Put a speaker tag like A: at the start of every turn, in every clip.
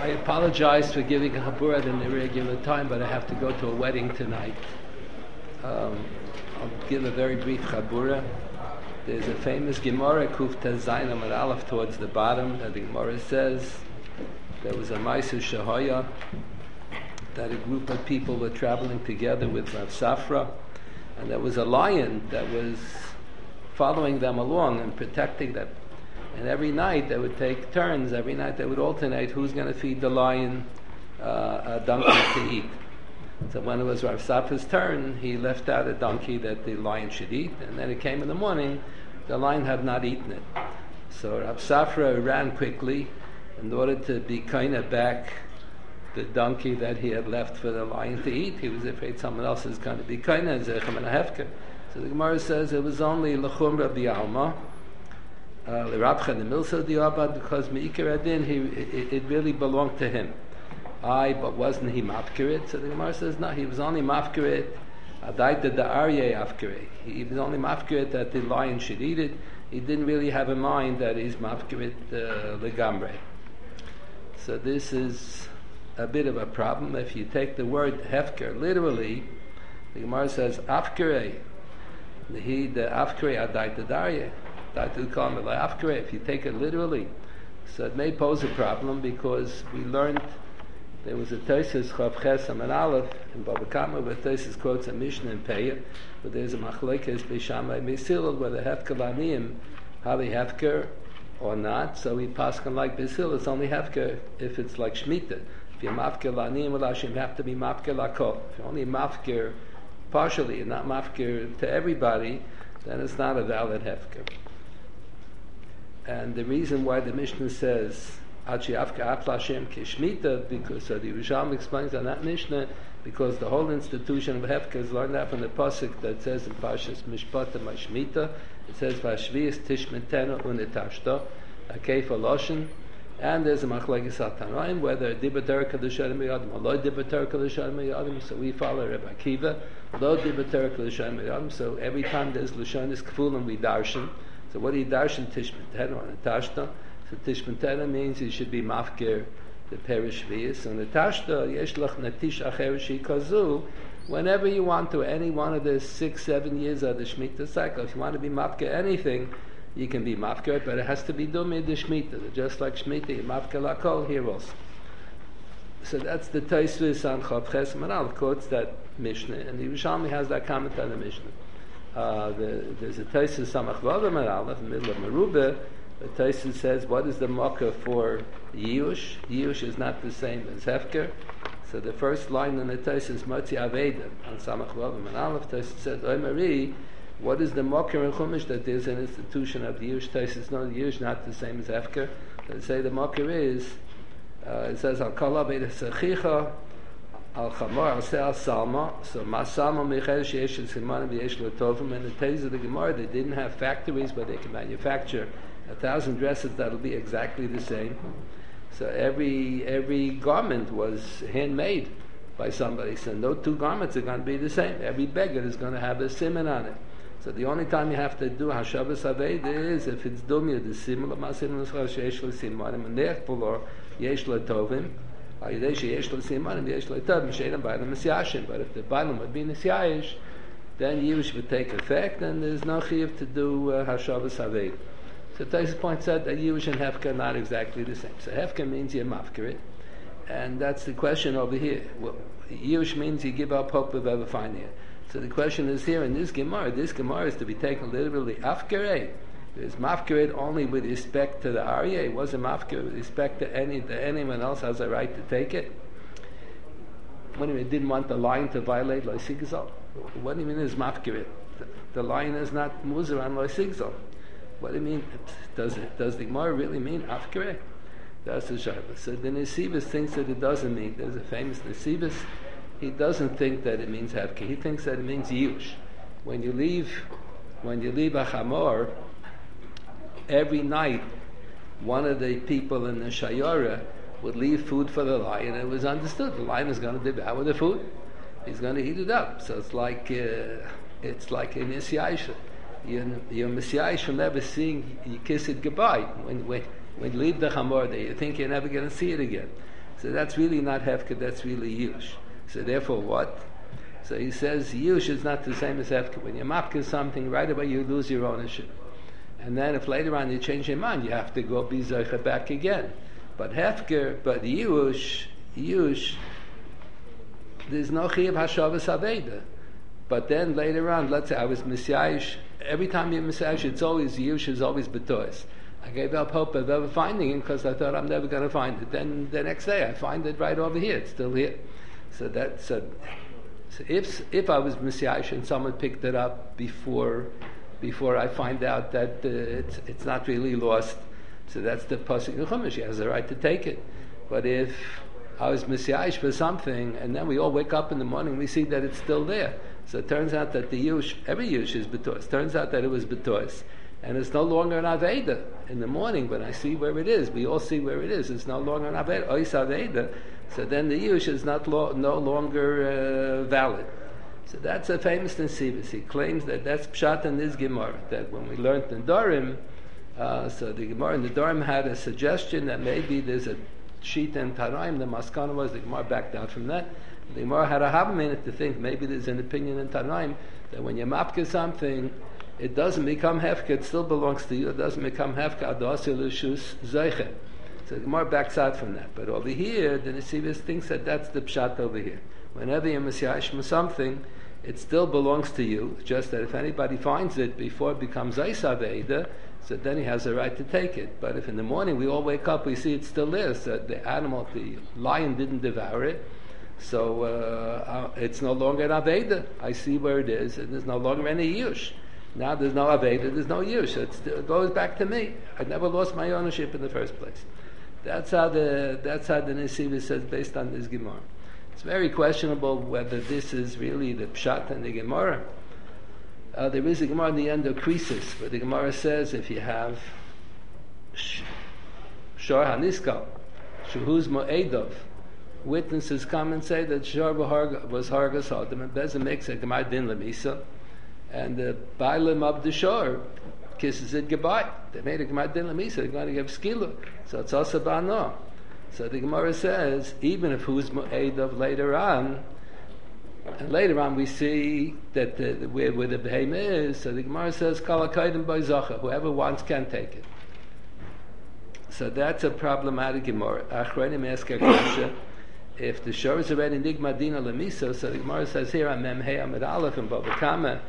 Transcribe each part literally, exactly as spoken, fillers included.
A: apologize for giving a Habura at an irregular time, but I have to go to a wedding tonight. Um, I'll give a very brief Habura. There's a famous Gemara, Kuf Tezayin Amud Aleph, towards the bottom, that the Gemara says there was a Ma'aser Shahaya, that a group of people were traveling together with Rav Safra, and there was a lion that was following them along and protecting them. And every night they would take turns, every night they would alternate who's going to feed the lion uh, a donkey to eat. So when it was Rav Safra's turn, he left out a donkey that the lion should eat, and then it came in the morning, the lion had not eaten it. So Rav Safra ran quickly in order to be kind of back the donkey that he had left for the lion to eat. He was afraid someone else is going to be kind of Zechem and Hefker. So the Gemara says it was only L'chum Rabbi Alma, L'Rabcha Nemilsa Diabad, because Me'ikar Adin, he it, it really belonged to him. I, but wasn't he mafkirit? So the Gemara says no, he was only mafkirit. Adaita da Aryeh afkirit. He was only mafkirit that the lion should eat it. He didn't really have in mind that he's mafkirit uh, legamre. So this is a bit of a problem. If you take the word hefker literally, the Gemara says afkirei. He the afkirei adaita da Aryeh. If you take it literally, so it may pose a problem, because we learned there was a Tosfos Chav Ches Amud Aleph in Baba Kama where Tosfos quotes a Mishnah in Peah, but there's a Machlokes Beis Shammai Beis Hillel whether Hefker Laniyim have a Hefker or not. So we paskin like Beis Hillel, it's only Hefker if it's like Shemitah. If you're Mafker Laniyim L'Hashim, you have to be Mafker Lakol. If you're only Mafker partially and not Mafker to everybody, then it's not a valid Hefker. And the reason why the Mishnah says Achi Afka Atla Hashem Kishmita, because so the Yerushalmi explains on that Mishnah, because the whole institution of Hefker is learned out from the pasuk that says in Parshas Mishpata Mashmita, it says Vashvius Tishmetena Unetashta Akei Loshen, and there's a Machlekes Atanoim whether Dibater Kadushanim Yadim or Lo Dibater Kadushanim Yadim. So we follow Rebbe Akiva, Lo Dibater Kadushanim Yadim. So every time there's Lashonis Kfulim we darshan. So what do you darshan Tishmetena or Netashta? So Tishmetena means you should be mafkir the perish v'yis. So Netashta yesh lach natish acher shikazu. Whenever you want to, any one of the six, seven years of the Shemitah cycle, if you want to be mafkir anything, you can be mafkir, but it has to be dumi the Shemitah. Just like Shemitah, you mafkir lakol here also. So that's the Tosfos on Chav Ches Amud Aleph quotes that Mishnah, and the Yerushalmi has that comment on the Mishnah. Uh, the, there's a Tosfos Samach Vav Amud Aleph in the middle of Merubah. The Tosfos says, what is the makkah for Yush? Yush is not the same as Hefker. So the first line in the Tosfos is Motzi Aveda on Samach Vav Amud Aleph. Tosfos says, Oy Mari, what is the makkah in Chumash that there's an institution of Yush? Tosfos no, Yush not the same as Hefker. They say the makkah is, uh, it says, Al Kol Aveda Sechicha, Al Chamor Al Se'al Salma. So Masama Michel Sheyesh El Simanim V'yesh Lo Tovim. And the Tez of the Gemara, they didn't have factories, but they can manufacture a thousand dresses that'll be exactly the same. So every every garment was handmade by somebody. So no two garments are going to be the same. Every beggar is going to have a siman on it. So the only time you have to do Hashavas Aveda is if it's dumya the simul masim l'schal sheyesh lo simanim and therefore yesh lo tovim. But if the bottom would be nisyayish, then Yush would take effect, and there's no chiyuv to do uh, Hashavas Aveda. So Tosfos points out that Yush and Hefker are not exactly the same. So Hefker means you're mafkirit, and that's the question over here. Well, Yush means you give up hope of ever finding it. So the question is here in this Gemara, this Gemara is to be taken literally afkerei. Is mafkirit only with respect to the Aryeh? It wasn't mafkirit with respect to any to anyone else has a right to take it. What do you mean? It didn't want the lion to violate Lo Sigzal? What do you mean is mafkirit? The, the lion is not muzar on Lo Sigzal. What do you mean? Does it? Does the Gemara really mean afkireh? That's the shaila. So the Nesivus thinks that it doesn't mean. There's a famous Nesivus. He doesn't think that it means hefker. He thinks that it means yush. When you leave, when you leave a chamor, every night, one of the people in the shayara would leave food for the lion, and it was understood the lion is going to devour the food. He's going to eat it up. So it's like uh, it's like a nisyaisha. You're, you're misyayish from never seeing you kiss it goodbye. When when when you leave the chamor there, you think you're never going to see it again. So that's really not Hefker, that's really Yush. So therefore what? So he says Yush is not the same as Hefker. When you mapka something, right away you lose your ownership. And then if later on you change your mind, you have to go be Zocha back again. But Hefker, but Yush, Yush, there's no Chiyav Hashavas Aveda. But then later on, let's say I was Messiahish, every time you're Messiahish, it's always Yush, is always Betois. I gave up hope of ever finding it because I thought I'm never going to find it. Then the next day I find it right over here, it's still here. So that's, so, so if if I was Messiahish and someone picked it up before before I find out that uh, it's it's not really lost, so that's the Pasuk in Chumash, he has the right to take it. But if I was Messiahish for something, and then we all wake up in the morning, we see that it's still there. So it turns out that the Yush, every Yush is B'tois. Turns out that it was B'tois. And it's no longer an Aveda. In the morning, when I see where it is, we all see where it is, it's no longer an Aveda. Ois Aveda. So then the Yush is not lo- no longer uh, valid. So that's a famous Nesivus. He claims that that's Pshat in this Gemara, that when we learned the Dorim, uh, so the Gemara in the Dorim had a suggestion that maybe there's a Sheet and Tanaim. The Maskana was, the Gemara backed out from that. The Gemara had a Havam in it to think maybe there's an opinion in Tanaim that when you mapka something, it doesn't become Hefka, it still belongs to you, it doesn't become Hefka, Adosir L'Shus Zeiche. So the Gemara backs out from that. But over here, the Nesivus thinks that that's the Pshat over here. Whenever you're Messiahish something, it still belongs to you, just that if anybody finds it before it becomes Eisav Eida, so then he has a right to take it. But if in the morning we all wake up, we see it's still there, so the animal, the lion didn't devour it, so uh, it's no longer an Aveda. I see where it is, and there's no longer any Yush. Now there's no Aveda, there's no Yush. It's, it goes back to me. I never lost my ownership in the first place. That's how the that's how the Nesivus says based on this Gemara. It's very questionable whether this is really the Pshat in the Gemara. Uh, there is a Gemara in the end of Krisis, where the Gemara says if you have Shor Haniskal, Shuhuz Mo'edov, witnesses come and say that Shor was Hargas Adam, and Bezin makes a Gemara Din Lemisa, and the Bailim of the Shor kisses it goodbye. They made a Gemara Din Lemisa, they're going to give Skila. So it's also Ba'no. So the Gemara says, even if who's Mo'edov later on, and later on we see that the, the, where, where the behemoth is, so the Gemara says, Kala Kaidim by Zacha, whoever wants can take it. So that's a problematic Gemara. Achronim ask a question, if the shor is already Nigma Dina Lemisa, so the Gemara says here on Mem Hey Amid Aleph and Bava Kama,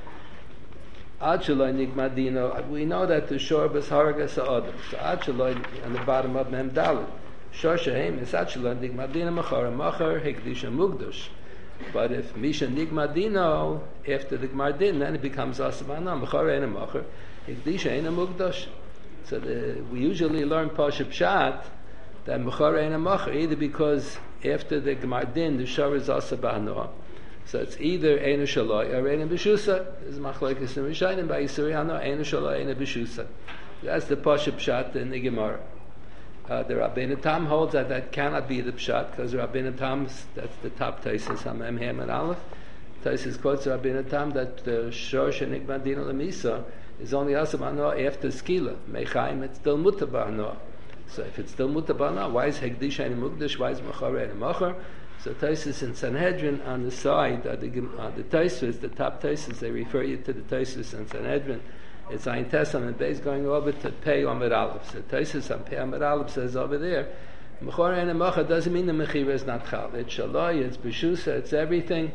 A: Ad Shaloi Nigma Dina, we know that the shor was Haragas Adam. So Ad Shaloi on the bottom of Mem Dalet. Shor Shehem is Ad Shaloi Nigma Dina Machar, Machar Hekdisha Mugdosh. But if Misha Nigma Dino, after the Gmar Din, then it becomes Asavana, Machar Eina Machar, Hekdisha Eina Mugdosh. So the, we usually learn Pasha Pshat that Machar Eina Machar, either because after the Gmar Din, the Shor is Asavana. So it's either Eina Shaloi or Eina B'Shusa. This is Machlokes in Rishayim by Yisuri Hano, Eina Shaloi, Eina B'Shusa. That's the Pasha Pshat in the Gemara. Uh, the Rabbeinu Tam holds that that cannot be the Pshat, because Rabbeinu Tam, that's the top Taisus, Hamem Hem and Aleph. Taisus quotes Rabbeinu Tam that the Shor Shenikma Dina Lemisa is only Asavana after Skila. Mechaim, it's still Muta Ba'anoah. So if it's still Muta Ba'anoah, why is Hekdish Eina Mugdash, why is Machar Eina Machar? So Taisus in Sanhedrin on the side, uh, the, uh, the Taisus, the top Taisus, they refer you to the Taisus in Sanhedrin. It's Ayin Tesam and Beis going over to Pei Amid Aleph. So Taisus on Pei Amid Aleph says over there, Mechor Eina Machar doesn't mean the Mechira is not Chal. It's Shaloi, it's B'Shusa, it's everything,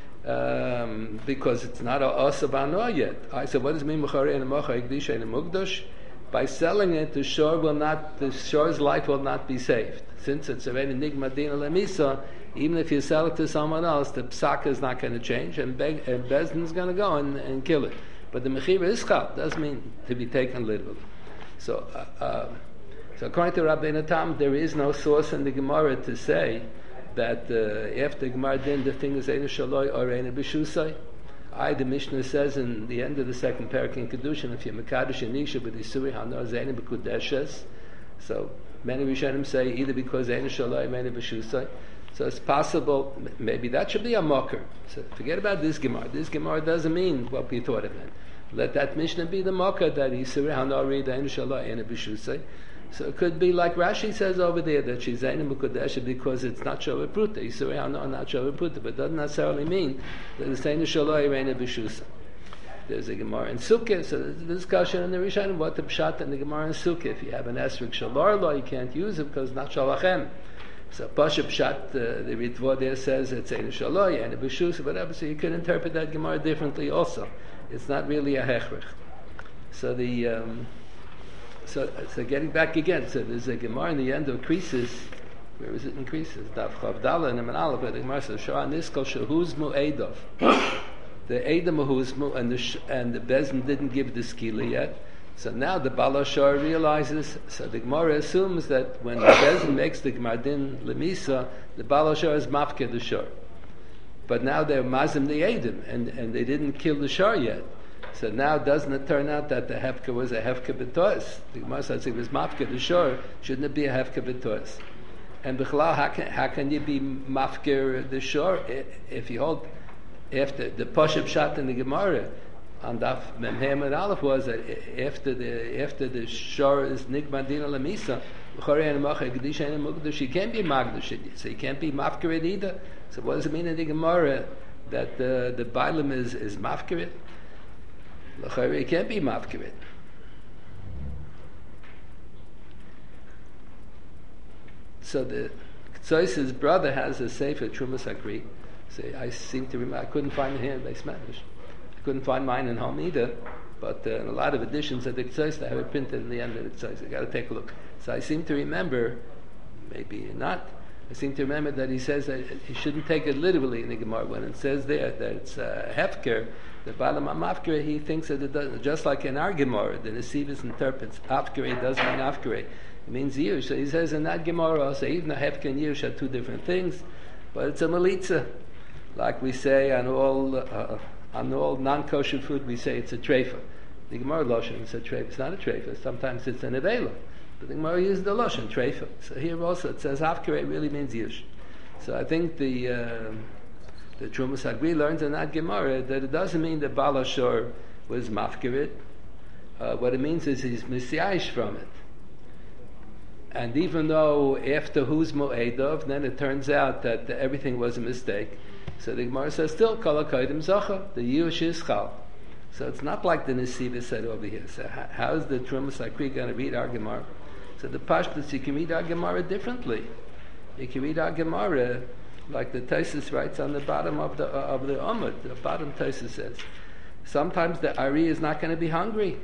A: um, because it's not a Asa Ba'anoah yet. I said, what does it mean Mechor Eina Machar, Hekdish Eina Mugdosh? By selling it, the shor will not, the shor's life will not be saved. Since it's already Nigma Dina Lemisa, even if you sell it to someone else, the psak is not going to change, and, Be- and Bezdin is going to go and, and kill it. But the mechira is chal, doesn't mean to be taken literally. So, uh, uh, so according to Rabbeinu Tam, there is no source in the Gemara to say that uh, after Gemara Din the thing is Eina Shaloi or Eina B'Shusai. I, the Mishnah says in the end of the second parak in Kedushin, if you're Mekadosh and Nisha with Isuri Hanor Eina B'Kudeshes, so many Rishonim say either because Eina Shaloi or Eina B'Shusai. So it's possible, maybe that should be a mocker. So forget about this Gemara. This Gemara doesn't mean what we thought it meant. Let that Mishnah be the Mocha that Yisur Hanari Dain Shalai and Bishusay. So it could be like Rashi says over there that she's Zaina Mukadesha because it's not Shavah Pruta. Yisur Hanar not Shavah Pruta, but it doesn't necessarily mean that it's Zaina Shalai and Bishusay. There's a Gemara in Sukkah, so there's a discussion in the Rishonim what the Pshat in the Gemara in Sukkah. If you have an Esrik Shalar law, you can't use it because it's not Shalachem. So Pasha Pshat, uh, the Ritva there says it's Ein Shaloi and a B'shus, whatever. So you could interpret that Gemara differently also. It's not really a hechrich. So the um, so so getting back again. So there's a Gemara in the end of Krisis. Where is it in Krisis? Daf Chavdala and Aleph. The Gemara says Shah Niskal Shehuzmu Eidov. The Edom Huzmu and the sh- and the Bezin didn't give the skila yet. So now the Balashar realizes, so the Gemara assumes that when the Bezin makes the Gmardin Lemisa, the Balashar is Mafke the Shar. But now they're Mazim the Edom, and, and they didn't kill the Shar yet. So now doesn't it turn out that the Hefka was a Hefka B'tois? The Gemara says it was Mafke the Shar, shouldn't it be a Hefka B'tois? And B'chalal, how can, how can you be Mafke the Shar if you hold, after the Pashup Shat in the Gemara, on Daf Memhem and Aleph was that after the after the shor is nigmadina lamisa, she can't be magdush, so you can't be mafkarit either. So what does it mean in the Gemara that uh, the bailam is is mafkarit? It can't be mafkarit. So the Ktsois's brother has a sefer Trumas Akri. Say I seem to remember I couldn't find it here in Spanish. Couldn't find mine in home either, but uh, in a lot of editions of the Ktsois, they have it printed in the end of the Ktsois. I got to take a look. So I seem to remember, maybe not, I seem to remember that he says that he shouldn't take it literally in the Gemara. When it says there that it's uh, Hefker, the Balam Amafker, he thinks that it doesn't, just like in our Gemara, the Nesivis interprets Afkere doesn't mean Afkere, it means Yush. So he says in that Gemara also, even though Hefker and Yush are two different things, but it's a Malitza. Like we say on all uh, On all non-kosher food, we say it's a treifa. The Gemara Loshen is a treifa. It's not a treifa. Sometimes it's an avela. But the Gemara uses the Loshen, treifa. So here also it says Hafkere really means Yush. So I think the uh, the Trumas Agri learns in that Gemara that it doesn't mean that Balashor was Mafkirit. Uh, what it means is he's Messiahish from it. And even though after Huzmo Eidov, then it turns out that the, everything was a mistake. So the Gemara says still Kol HaKodim Zocha, the Yush is Chal. So it's not like the Nesiva said over here. So how, how is the Trumas Akri going to read our Gemara? So the Pashtus, you can read our Gemara differently. You can read our Gemara like the Taisus writes on the bottom of the uh, of the Amud. The bottom Taisus says, sometimes the Ari is not going to be hungry.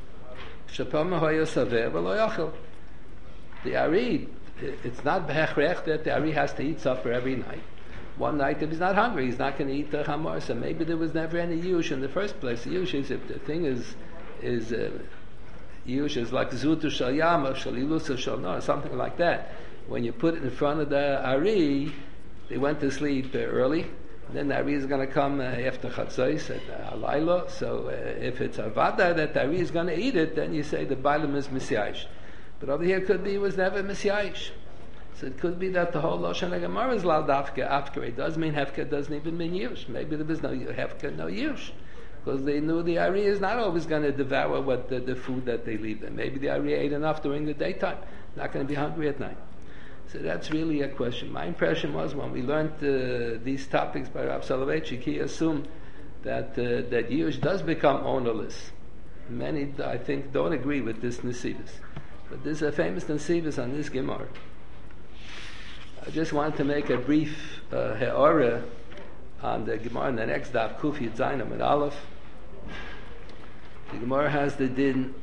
A: The Ari, it's not Behechrech that the Ari has to eat supper every night. One night, if he's not hungry, he's not going to eat the chamor. So maybe there was never any yush in the first place. The yush is if the thing is is uh, yush is like zutu shal yama shal ilusa shal no, something like that. When you put it in front of the ari, they went to sleep uh, early. And then the ari is going to come uh, after chatzos at uh, alayla. So uh, if it's avada that the ari is going to eat it, then you say the bailam is messiahish. But over here, it could be it was never messiahish. So it could be that the whole Lashon HaGemara is Lal Dafka Afka. It does mean Hefka, doesn't even mean Yush. Maybe there was no Hefka, no Yush. Because they knew the Ari is not always going to devour what the, the food that they leave them. Maybe the Ari ate enough during the daytime, not going to be hungry at night. So that's really a question. My impression was when we learned uh, these topics by Rav Soloveitchik, he assumed that uh, that Yush does become ownerless. Many, I think, don't agree with this Nesivus. But there's a famous Nesivus on this Gemara. I just wanted to make a brief uh, he'ora on the Gemara in the next daf, Kuf Yud Zayin Amud Aleph. The Gemara has the din.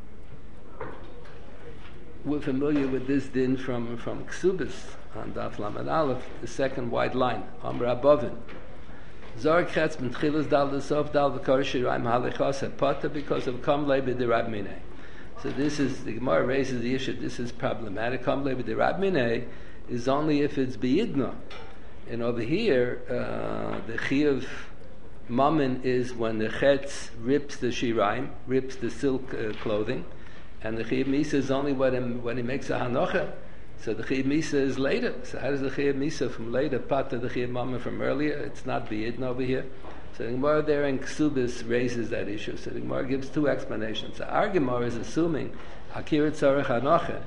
A: We're familiar with this din from, from Ksubis on daf Lamed Aleph, the second wide line, Amr Abovin. Zor Chetz ben Tchilas Dal L'Sof Dal V'Kor Shirayim Halichos Hepata because of Kam Lebe de Rab Minei. So this is, the Gemara raises the issue, this is problematic. Kam Lebe de Rab Minei is only if it's biyidna. And over here, uh, the chiyuv mammon is when the chetz rips the shiraim, rips the silk uh, clothing, and the chiyuv misa is only when, him, when he makes a hanocha. So the chiyuv misa is later. So how does the chiyuv misa from later part to the chiyuv mammon from earlier? It's not biyidna over here. So the Gemara there in Ksubis raises that issue. So the Gemara gives two explanations. So our Gemara is assuming Akira Tzarech Hanocha.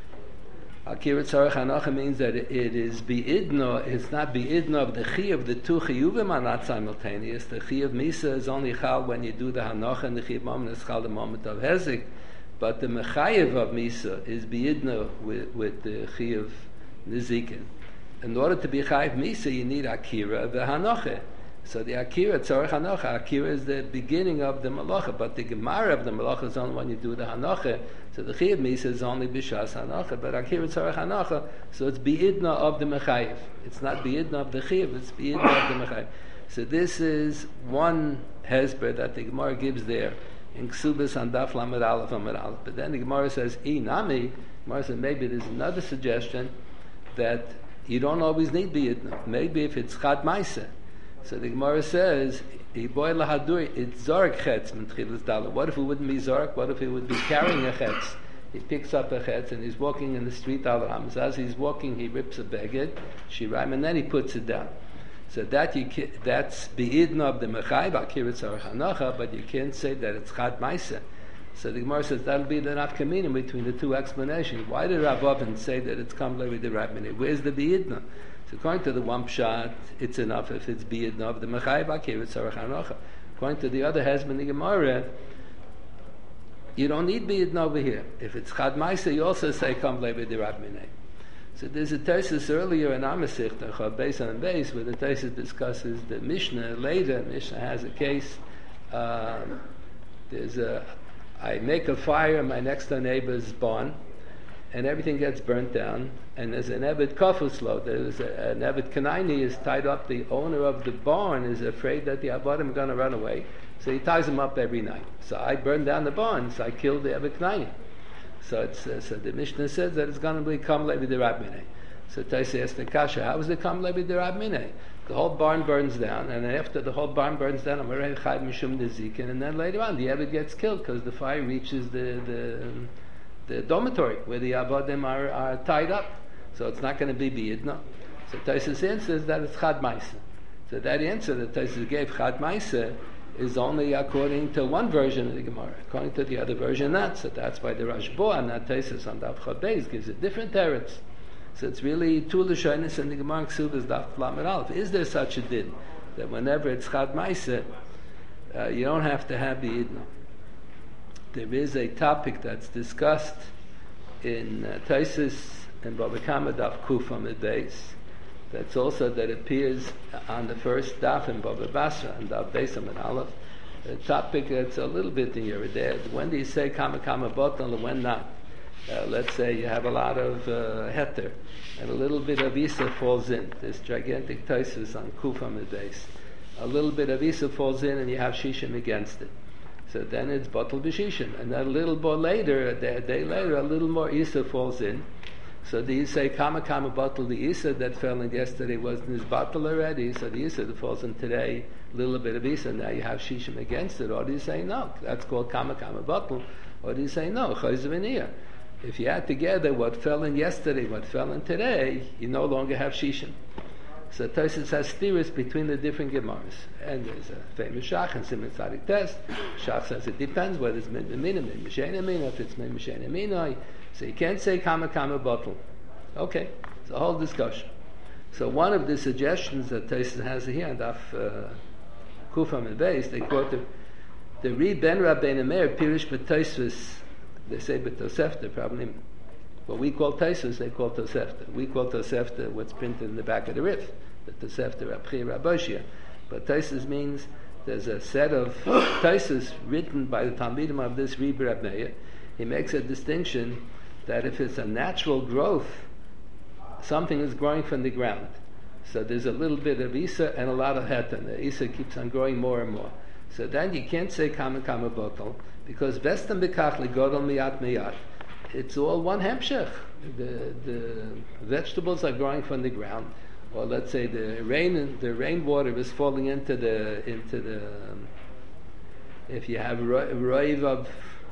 A: Akira Tzarech Hanocha means that it is Bi'idno, it's not Bi'idno of the Chi of the two Chiyuvim are not simultaneous. The Chi of Misa is only Chal when you do the Hanocha, and the Chi of Moment is Chal the moment of Hezek. But the Mechayev of Misa is Bi'idno with, with the Chi of Nizikin. In order to be Chayev Misa, you need Akira the Hanocha. So the Akira, Tzorech Hanocha, Akira is the beginning of the Malacha, but the Gemara of the Malacha is only when you do the Hanocha. So the Chiyav Misa is only Bishas Hanocha, but Akira, Tzorech Hanocha, so it's Bi'idna of the Mechayev. It's not Bi'idna of the Chiyav, it's Bi'idna of the Mechayev. So this is one hesber that the Gemara gives there in Ksubis and Daf Lamed Aleph Amud Aleph. But then the Gemara says, I Nami, Gemara says maybe there's another suggestion that you don't always need Bi'idna. Maybe if it's Chad Maisa. So the Gemara says, it's Zorek Chetz, what if it wouldn't be Zorek? What if he would be carrying a Chetz? He picks up a Chetz and he's walking in the street al Rams. As he's walking, he rips a beged, Shiraim, and then he puts it down. So that you can, that's Be'idna of the Mechai, Akira Tzarech Hanocha, but you can't say that it's Chad Maisa. So the Gemara says that'll be the nafkamina between the two explanations. Why did Rav Oven say that it's Kamle with the Rabbi? Where's the Be'idna? So according to the one pshat, it's enough if it's Be'idna of the Mechai, Akira Tzarech Hanocha. According to the other husband, the Gemara, you don't need Be'idna over here. If it's Chad Maisa, you also say Kamle with the Rabbi. So there's a thesis earlier in Amasich, based on base, where the thesis discusses the Mishnah. Later, Mishnah has a case. Um, there's a, I make a fire in my next door neighbor's barn, and everything gets burnt down. And there's an Eved Kofuslo. There's a, an Eved Kanaini is tied up. The owner of the barn is afraid that the Avadim are going to run away, so he ties him up every night. So I burned down the barn, so I killed the Eved Kanaini. So, it's, uh, so the Mishnah says that it's going to be Kamle b'derabminei. So Taisa asked the Kasha, how is it Kamle b'derabminei? The whole barn burns down, and then after the whole barn burns down, I'm already chayv mishum nezikin, and then later on the Eved gets killed because the fire reaches the, the the dormitory where the Avadim are, are tied up. So it's not going to be B'yidna. So Taisa's answer is that it's Chad Maisa. So that answer that Taisa gave, Chad Maisa, is only according to one version of the Gemara. According to the other version, not. So that's why the Rashba and that Taisus on Daf Chad Beis gives a different teretz. So it's really two Lashonis and the Gemara Ksub is Daf Lamed Aleph. Is there such a din that whenever it's Chad Maisa, uh, you don't have to have the Idna? There is a topic that's discussed in uh, Taisus and Baba Kama Daf Kufa Amud Beis. That's also that appears on the first daf in Baba Basra and Daf Beis Amud Aleph. A topic that's a little bit in your day. When do you say Kama Kama Botal and when not? Uh, let's say you have a lot of uh, heter and a little bit of Isa falls in. This gigantic Taisus on Kufa Amud Beis. A little bit of Isa falls in and you have Shishim against it. So then it's Botal B'Shishim. And then a little more later, a day, a day later, a little more Isa falls in. So do you say Kama Kama Batal the Isa that fell in yesterday wasn't his Batal already? So the Isa that falls in today, a little bit of Isa, now you have Shishim against it. Or do you say no? That's called Kama Kama Batal. Or do you say no? Chayz v'niyah. If you add together what fell in yesterday, what fell in today, you no longer have Shishim. So Tosfos has theories between the different Gemaras. And there's a famous Shach and Simon Tzadik test. Shach says it depends whether it's Min Mina, Min Mishena Mina, if it's Min Mishena Mina. So you can't say Kama Kama Batal. Okay, it's a whole discussion. So one of the suggestions that Tosfos has here, and Daf Kufa Amud Beis, they quote the, the Ri Ben Rabbeinu Meir Pirish B'Tosfos. They say B'Tosefta, probably. What we call Tosfos, they call Tosefta. We call Tosefta what's printed in the back of the Rif, the Tosefta Rabchi Raboshia. But Tosfos means there's a set of Tosfos written by the Talmidim of this Rebbe Rab Meir. He makes a distinction that if it's a natural growth, something is growing from the ground. So there's a little bit of Isa and a lot of Het, and the Isa keeps on growing more and more. So then you can't say Kama Kama Botal, because Vestam Bekachli Godol Miyat Miyat. It's all one hemshech. The the vegetables are growing from the ground, or let's say the rain the rainwater is falling into the into the. Um, if you have roiv of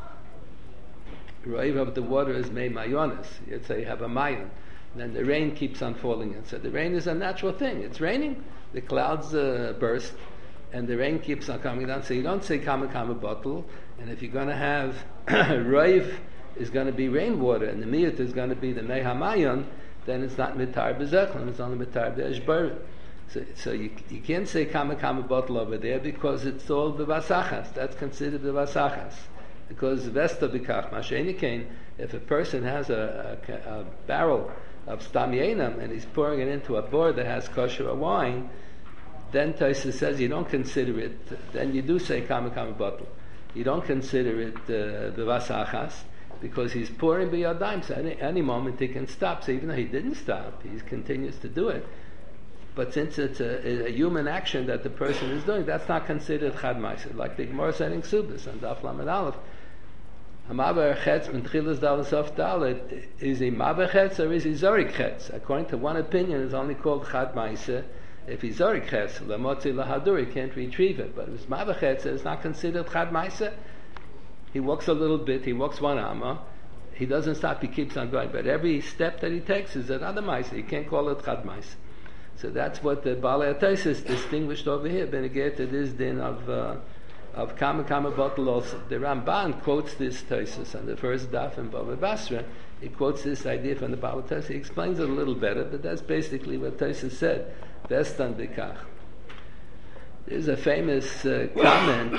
A: roiv of the water is mei mayonis, you'd say you have a mayon. Then the rain keeps on falling in. So the rain is a natural thing. It's raining. The clouds uh, burst, and the rain keeps on coming down. So you don't say kama kama bottle, and if you're going to have roiv is going to be rainwater, and the miyut is going to be the mei hamayon, then it's not mitar bezechlin, it's only mitar be'eshbar. So, so you, you can't say kama kama bottle over there because it's all bevasachas. That's considered bevasachas. Because vesta b'kach mashenikein, if a person has a, a, a barrel of stam yenam and he's pouring it into a board that has kosher wine, then Taisa says you don't consider it. Then you do say kama kama bottle. You don't consider it bevasachas uh, because he's pouring b'yadayim. So any, any moment he can stop. So even though he didn't stop, he continues to do it. But since it's a, a human action that the person is doing, that's not considered chad ma'aser. Like the Gemara said in Ksubis and Daf Lamed Aleph, hamaber chetz min tchilas dalet sof dalet, is he maber chetz or is he zorik chetz? According to one opinion, it's only called chad ma'aser. If he's zorik chetz, lemotzi lahadur, he can't retrieve it. But if it's maber chetz, it's not considered chad ma'aser. He walks a little bit, he walks one amma, he doesn't stop, he keeps on going. But every step that he takes is another ma'aser. You can't call it chad ma'aser. So that's what the Balei HaTosfos distinguished over here. Benegate to this din of uh, of Kama Kama bottle also. The Ramban quotes this Tosfos on the first daf in Bava Basra. He quotes this idea from the Balei HaTosfos. He explains it a little better, but that's basically what Tosfos said. Vestan B'kach. There's a famous uh, comment.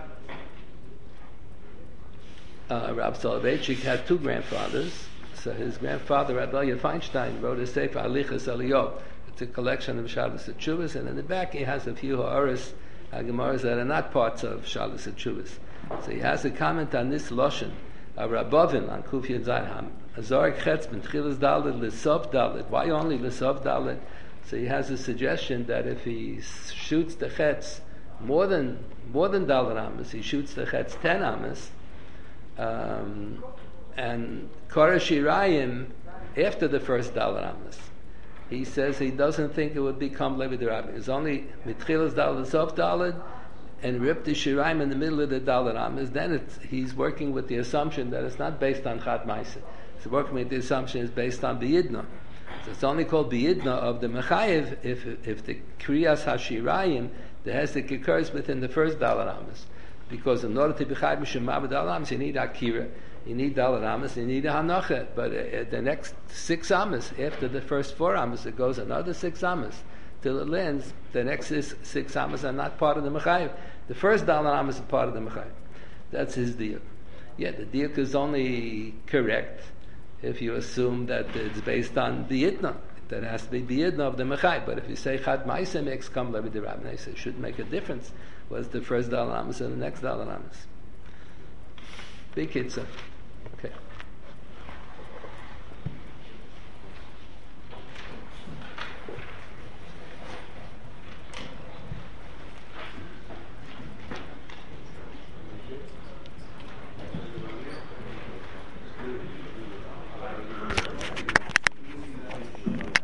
A: Uh, Rab Soloveitchik had two grandfathers. So his grandfather, Rabbi Elya Feinstein, wrote a sefer Alichas Eliyov. It's a collection of Shalos HaTshuvos, and in the back he has a few ha'aris, ha'gemaras that are not parts of Shalos HaTshuvos. So he has a comment on this loshen of Rabovin on Kuf Yud Zayin, Azorik Chetz ben Tchilas Dalet l'Sof Dalet. Why only l'Sof Dalet? So he has a suggestion that if he shoots the Chetz more than more than Dalet Amos, he shoots the Chetz ten Amos, um, and Koresh Yirayim after the first Dalet Amos. He says he doesn't think it would become Levi Derabbi. It's only Mitchilas Dalet Sof Dalet and Rip the Shiraim in the middle of the Dalet Amos. Then it's, he's working with the assumption that it's not based on Chad Ma'aser. He's working with the assumption it's based on B'yidna. So it's only called B'yidna of the Mechayev if if the Kriyas HaShirayim, the Hesek occurs within the first Dalet Amos. Because in order to be Chayav Mishum Ma'abed Dalet Amos, you need Akira. You need Dalet Amos, you need a Hanacha. But uh, the next six Amos, after the first four Amos, it goes another six Amos till it lands. The next six, six Amos are not part of the Mechayev. The first Dalet Amos is part of the Mechayev. That's his diuk. Yeah, the diuk is only correct if you assume that it's based on B'yidna. That has to be B'yidna of the Mechayev. But if you say Chad Ma'aser makes come Levi Derabbi, it shouldn't make a difference. Was the first Dalet Amos and the next Dalet Amos? Big kitzah. Okay.